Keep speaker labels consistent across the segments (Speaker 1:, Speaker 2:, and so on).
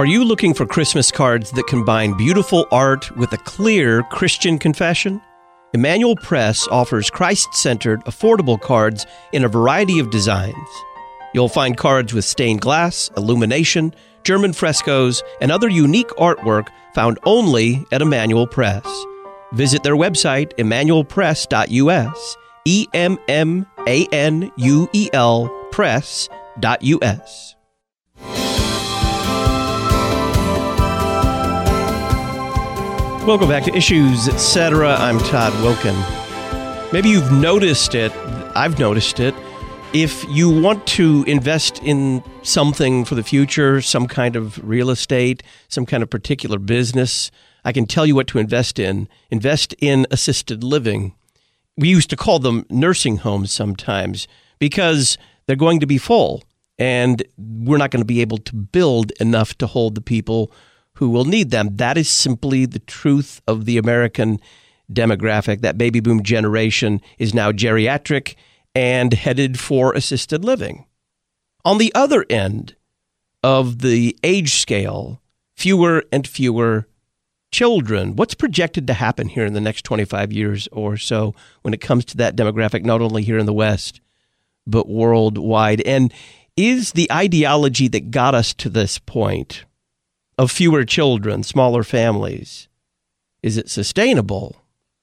Speaker 1: Are you looking for Christmas cards that combine beautiful art with a clear Christian confession? Emmanuel Press offers Christ-centered, affordable cards in a variety of designs. You'll find cards with stained glass, illumination, German frescoes, and other unique artwork found only at Emmanuel Press. Visit their website, emmanuelpress.us, EMMANUEL press.us. Welcome back to Issues, Etc. I'm Todd Wilken. Maybe you've noticed it. I've noticed it. If you want to invest in something for the future, some kind of real estate, some kind of particular business, I can tell you what to invest in. Invest in assisted living. We used to call them nursing homes sometimes because they're going to be full, and we're not going to be able to build enough to hold the people who will need them. That is simply the truth of the American demographic. That baby boom generation is now geriatric and headed for assisted living. On the other end of the age scale, fewer and fewer children. What's projected to happen here in the next 25 years or so when it comes to that demographic, not only here in the West, but worldwide? And is the ideology that got us to this point of fewer children, smaller families, is it sustainable?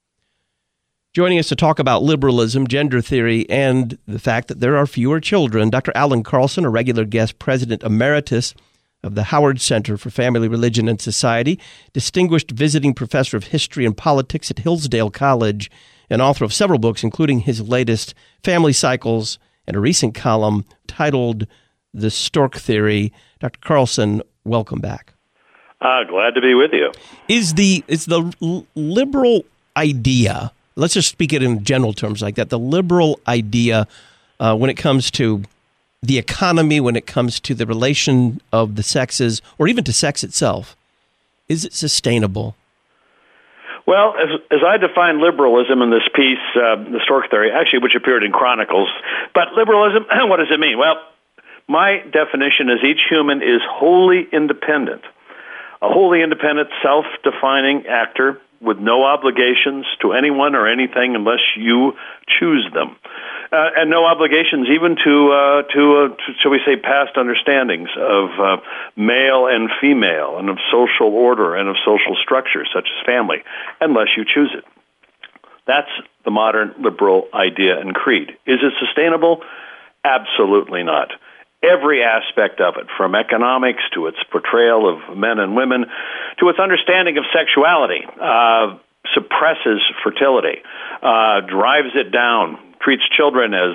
Speaker 1: Joining us to talk about liberalism, gender theory, and the fact that there are fewer children, Dr. Alan Carlson, a regular guest president emeritus of the Howard Center for Family, Religion, and Society, distinguished visiting professor of history and politics at Hillsdale College, and author of several books, including his latest, Family Cycles, and a recent column titled The Stork Theory. Dr. Carlson, welcome back.
Speaker 2: Glad to be with you.
Speaker 1: Is the liberal idea, let's just speak it in general terms like that, the liberal idea when it comes to the economy, when it comes to the relation of the sexes, or even to sex itself, is it sustainable?
Speaker 2: Well, as I define liberalism in this piece, The Stork Theory, actually, which appeared in Chronicles, but liberalism, what does it mean? Well, my definition is each human is wholly independent. A wholly independent, self-defining actor with no obligations to anyone or anything unless you choose them. And no obligations even to shall we say, past understandings of male and female and of social order and of social structure, such as family, unless you choose it. That's the modern liberal idea and creed. Is it sustainable? Absolutely not. Every aspect of it, from economics to its portrayal of men and women, to its understanding of sexuality, suppresses fertility, drives it down, treats children as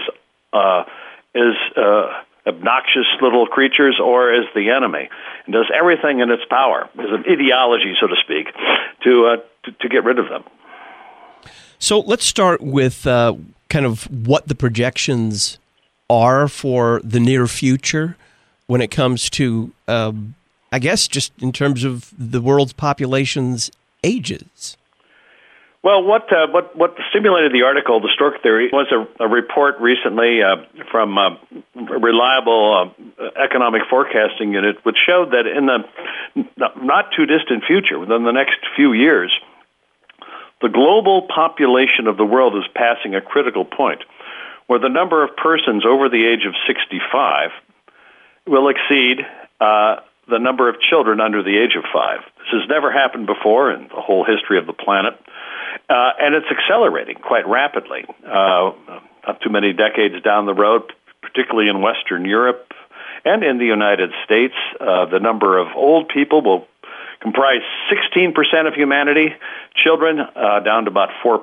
Speaker 2: obnoxious little creatures or as the enemy, and does everything in its power, as an ideology, so to speak, to get rid of them.
Speaker 1: So let's start with kind of what the projections are for the near future when it comes to, I guess, just in terms of the world's population's ages.
Speaker 2: Well, what stimulated the article, The Stork Theory, was a report recently from a reliable economic forecasting unit, which showed that in the not too distant future, within the next few years, the global population of the world is passing a critical point where the number of persons over the age of 65 will exceed the number of children under the age of 5. This has never happened before in the whole history of the planet, and it's accelerating quite rapidly. Not too many decades down the road, particularly in Western Europe and in the United States, the number of old people will comprise 16% of humanity, children down to about 4%.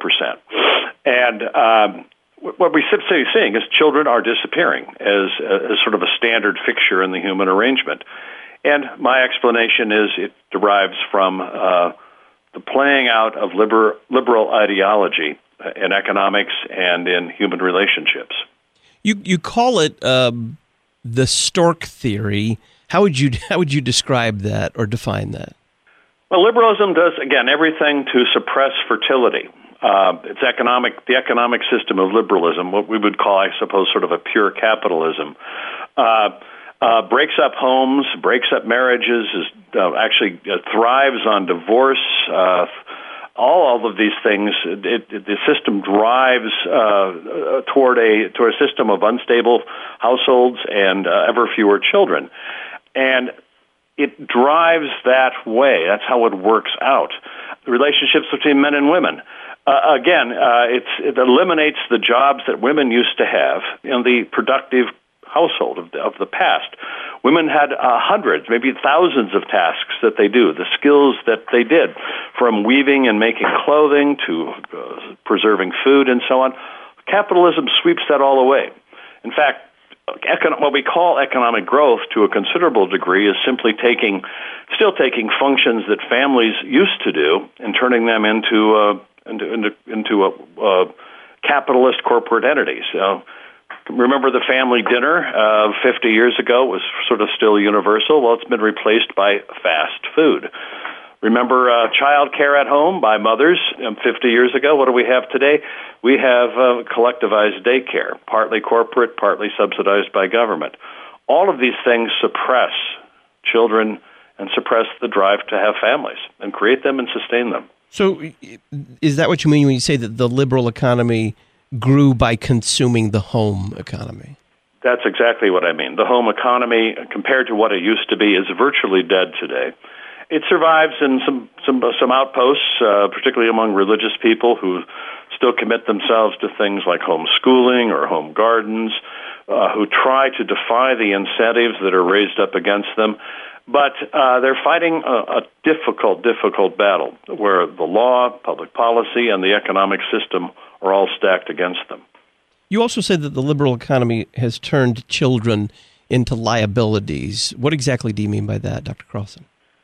Speaker 2: And what we simply seeing is children are disappearing as sort of a standard fixture in the human arrangement. And my explanation is it derives from the playing out of liberal ideology in economics and in human relationships.
Speaker 1: You call it the Stork Theory. How would you describe that or define that?
Speaker 2: Well, liberalism does, again, everything to suppress fertility. It's the economic system of liberalism, what we would call, I suppose, sort of a pure capitalism, breaks up homes, breaks up marriages, actually thrives on divorce. All of these things, the system drives toward a system of unstable households and ever fewer children, and it drives that way. That's how it works out. The relationships between men and women. It eliminates the jobs that women used to have in the productive household of the past. Women had hundreds, maybe thousands of tasks that they do, the skills that they did, from weaving and making clothing to preserving food and so on. Capitalism sweeps that all away. In fact, what we call economic growth to a considerable degree is simply still taking functions that families used to do and turning them into capitalist corporate entities. Remember the family dinner 50 years ago was sort of still universal? Well, it's been replaced by fast food. Remember child care at home by mothers 50 years ago? What do we have today? We have collectivized daycare, partly corporate, partly subsidized by government. All of these things suppress children and suppress the drive to have families and create them and sustain them.
Speaker 1: So is that what you mean when you say that the liberal economy grew by consuming the home economy?
Speaker 2: That's exactly what I mean. The home economy, compared to what it used to be, is virtually dead today. It survives in some outposts, particularly among religious people who still commit themselves to things like homeschooling or home gardens, who try to defy the incentives that are raised up against them. But they're fighting a difficult battle where the law, public policy, and the economic system are all stacked against them.
Speaker 1: You also said that the liberal economy has turned children into liabilities. What exactly do you mean by that, Dr. Carlson?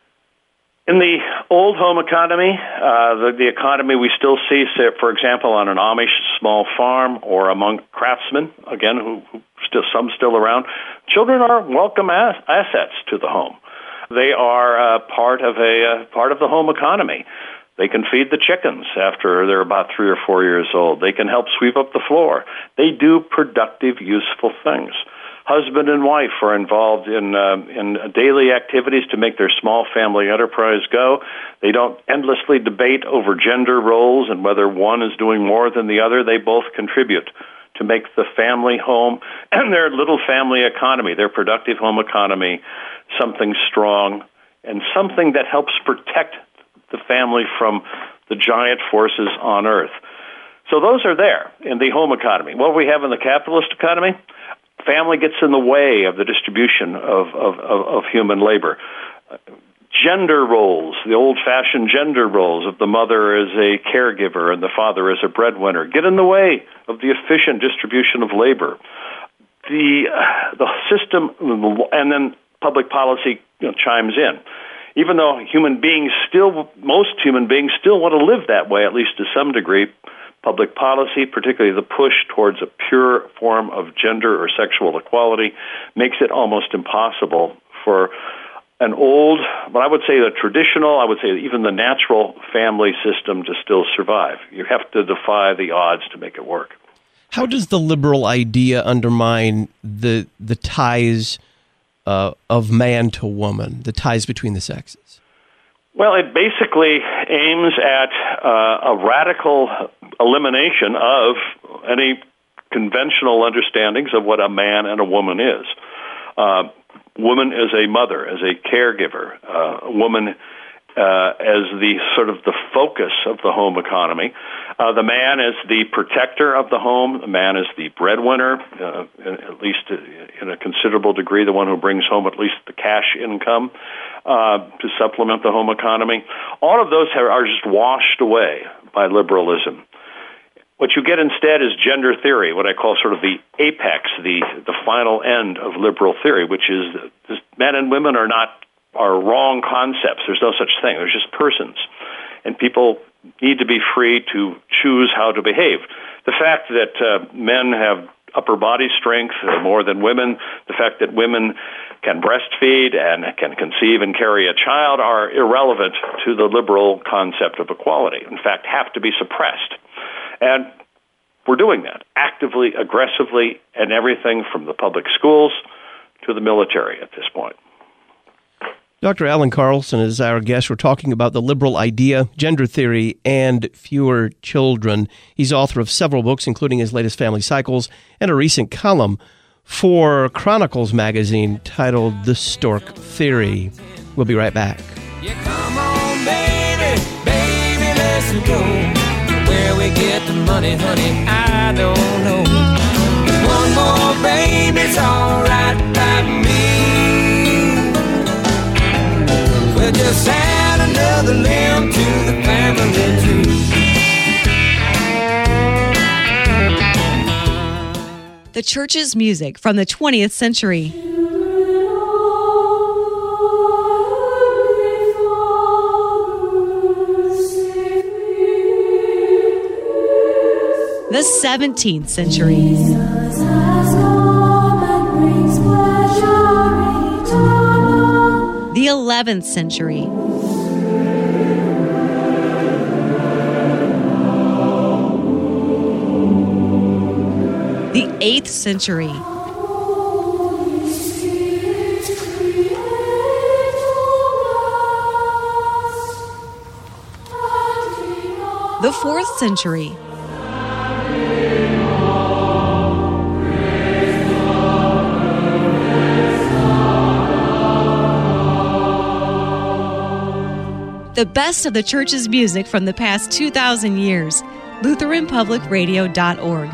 Speaker 2: In the old home economy, the economy we still see, for example, on an Amish small farm or among craftsmen, again, who some still around, children are welcome assets to the home. They are part of the home economy. They can feed the chickens after they're about 3 or 4 years old. They can help sweep up the floor. They do productive, useful things. Husband and wife are involved in daily activities to make their small family enterprise go. They don't endlessly debate over gender roles and whether one is doing more than the other. They both contribute to make the family home and their little family economy, their productive home economy, something strong and something that helps protect the family from the giant forces on earth. So those are there in the home economy. What we have in the capitalist economy, family gets in the way of the distribution of human labor. Gender roles, the old-fashioned gender roles of the mother as a caregiver and the father as a breadwinner, get in the way of the efficient distribution of labor. The system, and then public policy chimes in. Even though most human beings still want to live that way, at least to some degree, public policy, particularly the push towards a pure form of gender or sexual equality, makes it almost impossible for an old, but I would say the traditional, I would say even the natural family system to still survive. You have to defy the odds to make it work.
Speaker 1: How does the liberal idea undermine the ties of man to woman, the ties between the sexes?
Speaker 2: Well, it basically aims at a radical elimination of any conventional understandings of what a man and a woman is. Woman as a mother, as a caregiver, a woman as the sort of the focus of the home economy. The man is the protector of the home. The man is the breadwinner, at least in a considerable degree, the one who brings home at least the cash income to supplement the home economy. All of those are just washed away by liberalism. What you get instead is gender theory, what I call sort of the apex, the final end of liberal theory, which is men and women are wrong concepts. There's no such thing. There's just persons. And people need to be free to choose how to behave. The fact that men have upper body strength more than women, the fact that women can breastfeed and can conceive and carry a child are irrelevant to the liberal concept of equality. In fact, have to be suppressed. And we're doing that actively, aggressively, and everything from the public schools to the military at this point.
Speaker 1: Dr. Alan Carlson is our guest. We're talking about the liberal idea, gender theory, and fewer children. He's author of several books, including his latest Family Cycles and a recent column for Chronicles magazine titled The Stork Theory. We'll be right back.
Speaker 3: Yeah, come on, baby, baby, let's go. Where we get the money, honey, I don't know. One more baby's all right by me. We'll just add another limb to the family tree.
Speaker 4: The church's music from the 20th century. The 17th century. The 11th century. The 8th century. The 4th century. The best of the church's music from the past 2,000 years. LutheranPublicRadio.org.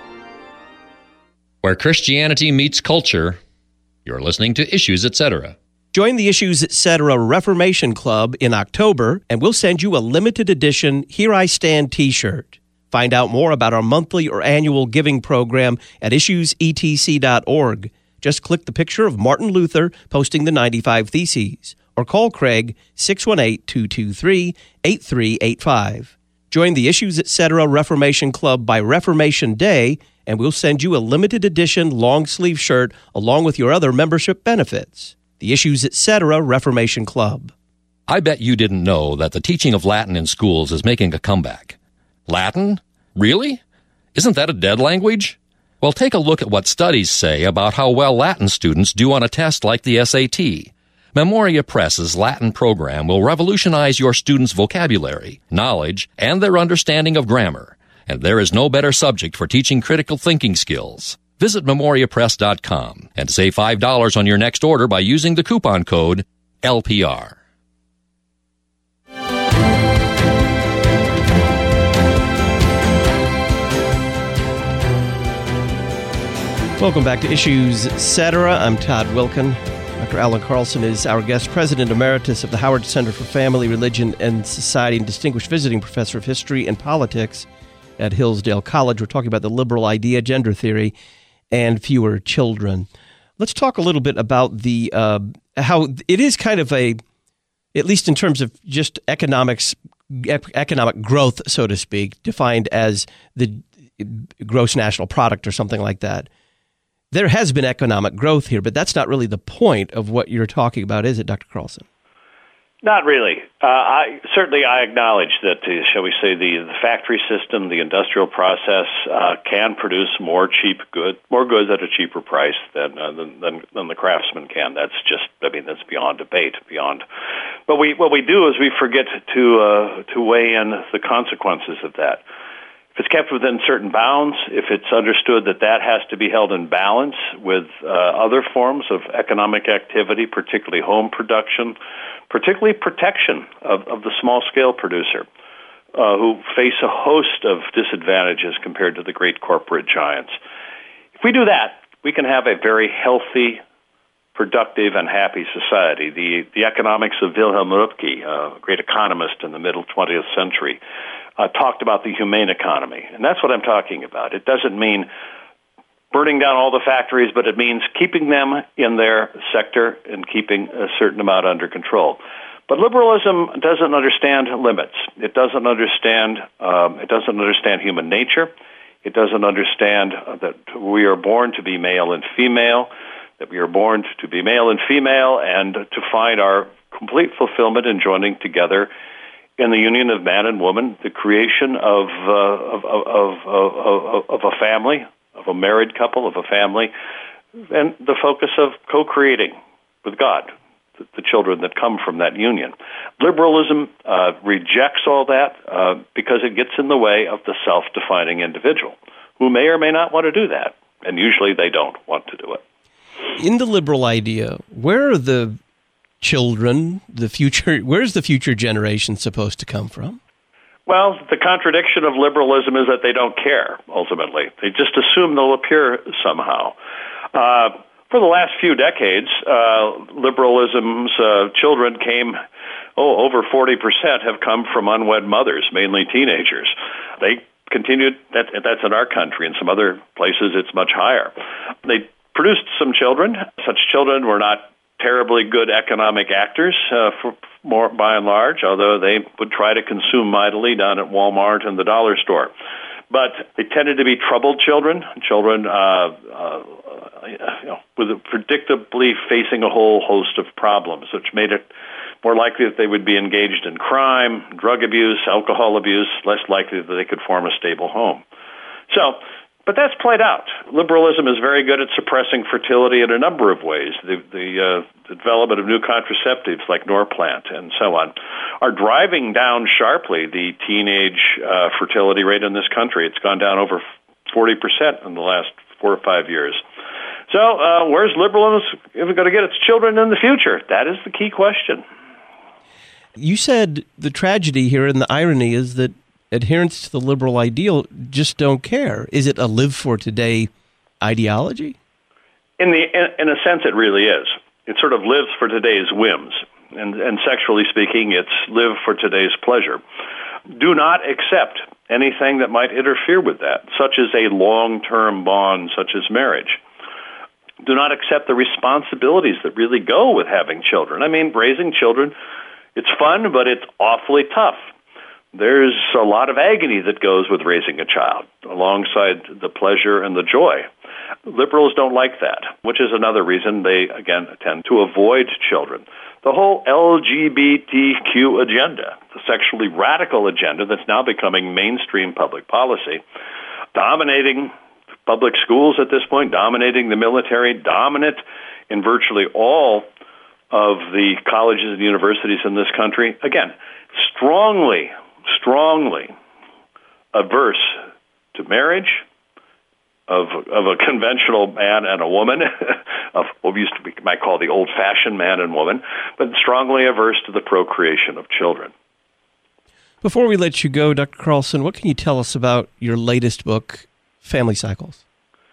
Speaker 5: Where Christianity meets culture, you're listening to Issues, Etc.
Speaker 1: Join the Issues, Etc. Reformation Club in October, and we'll send you a limited edition Here I Stand t-shirt. Find out more about our monthly or annual giving program at issuesetc.org. Just click the picture of Martin Luther posting the 95 Theses, or call Craig 618-223-8385. Join the Issues, Etc. Reformation Club by Reformation Day, and we'll send you a limited edition long-sleeve shirt along with your other membership benefits. The Issues, Etc. Reformation Club.
Speaker 5: I bet you didn't know that the teaching of Latin in schools is making a comeback. Latin? Really? Isn't that a dead language? Well, take a look at what studies say about how well Latin students do on a test like the SAT. Memoria Press's Latin program will revolutionize your students' vocabulary, knowledge, and their understanding of grammar. And there is no better subject for teaching critical thinking skills. Visit memoriapress.com and save $5 on your next order by using the coupon code LPR.
Speaker 1: Welcome back to Issues, Etc. I'm Todd Wilkin. Dr. Alan Carlson is our guest, President Emeritus of the Howard Center for Family, Religion, and Society, and Distinguished Visiting Professor of History and Politics at Hillsdale College. We're talking about the liberal idea, gender theory, and fewer children. Let's talk a little bit about the how it is kind of a, at least in terms of just economic growth, so to speak, defined as the gross national product or something like that. There has been economic growth here, but that's not really the point of what you're talking about, is it, Dr. Carlson?
Speaker 2: Not really. I acknowledge that, shall we say, the factory system, the industrial process, can produce more goods at a cheaper price than the craftsman can. That's beyond debate. But what we do is we forget to weigh in the consequences of that. If it's kept within certain bounds, if it's understood that has to be held in balance with other forms of economic activity, particularly home production, particularly protection of the small-scale producer, who face a host of disadvantages compared to the great corporate giants. If we do that, we can have a very healthy, productive, and happy society. The economics of Wilhelm Röpke, a great economist in the middle 20th century, talked about the humane economy, and that's what I'm talking about. It doesn't mean burning down all the factories, but it means keeping them in their sector and keeping a certain amount under control. But liberalism doesn't understand limits. It doesn't understand human nature. It doesn't understand that we are born to be male and female, that we are born to be male and female, and to find our complete fulfillment in joining together in the union of man and woman, the creation of a family, of a married couple, of a family, and the focus of co-creating with God, the children that come from that union. Liberalism rejects all that because it gets in the way of the self-defining individual, who may or may not want to do that, and usually they don't want to do it.
Speaker 1: In the liberal idea, where are the children, where's the future generation supposed to come from?
Speaker 2: Well, the contradiction of liberalism is that they don't care, ultimately. They just assume they'll appear somehow. For the last few decades, liberalism's children over 40% have come from unwed mothers, mainly teenagers. They continued, that's in our country. In some other places, it's much higher. They produced some children. Such children were not terribly good economic actors, by and large, although they would try to consume mightily down at Walmart and the dollar store. But they tended to be troubled children with predictably facing a whole host of problems, which made it more likely that they would be engaged in crime, drug abuse, alcohol abuse, less likely that they could form a stable home. But that's played out. Liberalism is very good at suppressing fertility in a number of ways. The development of new contraceptives like Norplant and so on are driving down sharply the teenage fertility rate in this country. It's gone down over 40% in the last 4 or 5 years. So where's liberalism going to get its children in the future? That is the key question.
Speaker 1: You said the tragedy here and the irony is that adherents to the liberal ideal just don't care. Is it a live for today ideology? In
Speaker 2: a sense, it really is. It sort of lives for today's whims. And sexually speaking, it's live for today's pleasure. Do not accept anything that might interfere with that, such as a long-term bond, such as marriage. Do not accept the responsibilities that really go with having children. I mean, raising children, it's fun, but it's awfully tough. There's a lot of agony that goes with raising a child, alongside the pleasure and the joy. Liberals don't like that, which is another reason they, again, tend to avoid children. The whole LGBTQ agenda, the sexually radical agenda that's now becoming mainstream public policy, dominating public schools at this point, dominating the military, dominant in virtually all of the colleges and universities in this country, again, strongly averse to marriage of a conventional man and a woman, of what we might call the old-fashioned man and woman, but strongly averse to the procreation of children.
Speaker 1: Before we let you go, Dr. Carlson, what can you tell us about your latest book, Family Cycles?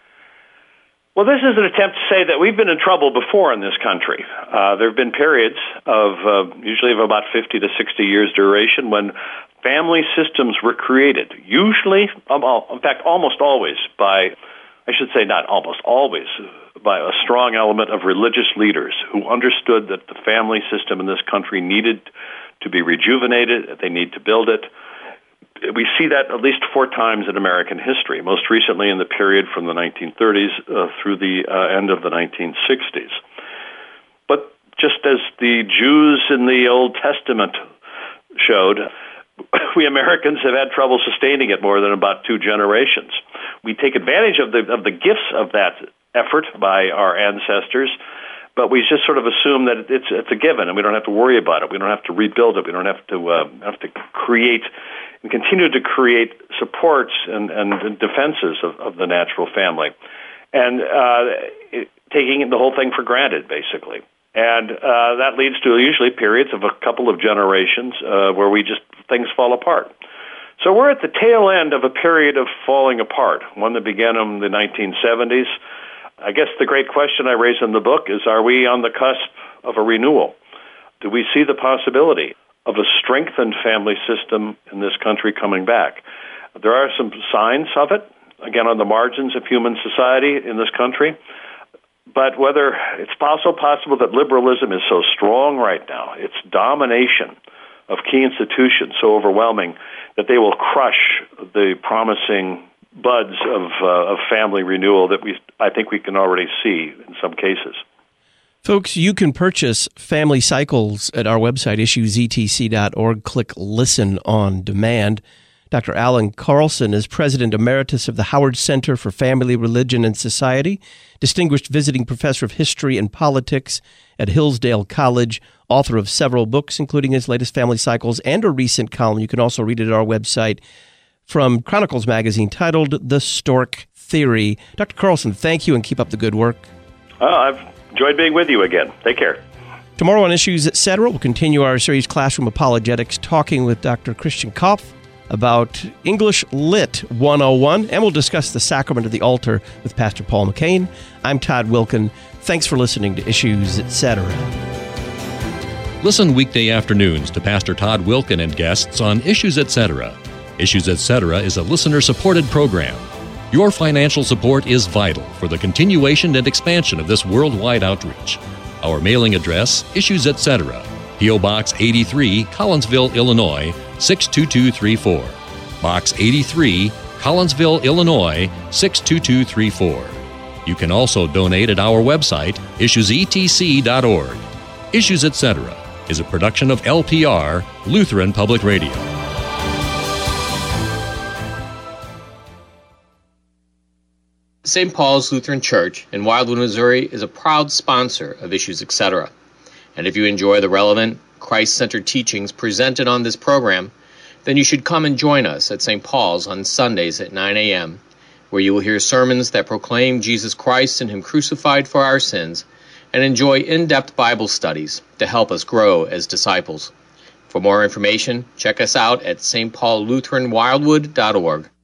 Speaker 2: Well, this is an attempt to say that we've been in trouble before in this country. There have been periods of usually of about 50 to 60 years duration when family systems were created, usually, in fact, almost always by, I should say not almost always, by a strong element of religious leaders who understood that the family system in this country needed to be rejuvenated, that they need to build it. We see that at least 4 times in American history, most recently in the period from the 1930s through the end of the 1960s. But just as the Jews in the Old Testament showed, we Americans have had trouble sustaining it more than about 2 generations. We take advantage of the gifts of that effort by our ancestors, but we just sort of assume that it's a given, and we don't have to worry about it. We don't have to rebuild it. We don't have to create and continue to create supports and defenses of the natural family, and taking the whole thing for granted, basically. And that leads to usually periods of a couple of generations where things fall apart. So we're at the tail end of a period of falling apart, one that began in the 1970s. I guess the great question I raise in the book is, are we on the cusp of a renewal? Do we see the possibility of a strengthened family system in this country coming back? There are some signs of it, again, on the margins of human society in this country. But whether it's also possible that liberalism is so strong right now, its domination of key institutions so overwhelming that they will crush the promising buds of family renewal that I think we can already see in some cases.
Speaker 1: Folks, you can purchase Family Cycles at our website, issuesetc.org. Click Listen on Demand. Dr. Alan Carlson is President Emeritus of the Howard Center for Family, Religion, and Society, Distinguished Visiting Professor of History and Politics at Hillsdale College, author of several books, including his latest Family Cycles and a recent column. You can also read it at our website from Chronicles Magazine titled The Stork Theory. Dr. Carlson, thank you and keep up the good work.
Speaker 2: I've enjoyed being with you again. Take care.
Speaker 1: Tomorrow on Issues, Etc., we'll continue our series Classroom Apologetics, talking with Dr. Christian Kopf about English Lit 101, and we'll discuss the sacrament of the altar with Pastor Paul McCain. I'm Todd Wilken. Thanks for listening to Issues, Etc.
Speaker 5: Listen weekday afternoons to Pastor Todd Wilken and guests on Issues Etc. Issues Etc. is a listener-supported program. Your financial support is vital for the continuation and expansion of this worldwide outreach. Our mailing address, Issues Etc., P.O. Box 83, Collinsville, Illinois, 62234. Box 83, Collinsville, Illinois, 62234. You can also donate at our website, issuesetc.org. Issues Etc. is a production of LPR, Lutheran Public Radio.
Speaker 6: St. Paul's Lutheran Church in Wildwood, Missouri is a proud sponsor of Issues Etc. And if you enjoy the relevant, Christ-centered teachings presented on this program, then you should come and join us at St. Paul's on Sundays at 9 a.m., where you will hear sermons that proclaim Jesus Christ and Him crucified for our sins, and enjoy in-depth Bible studies to help us grow as disciples. For more information, check us out at stpaullutheranwildwood.org.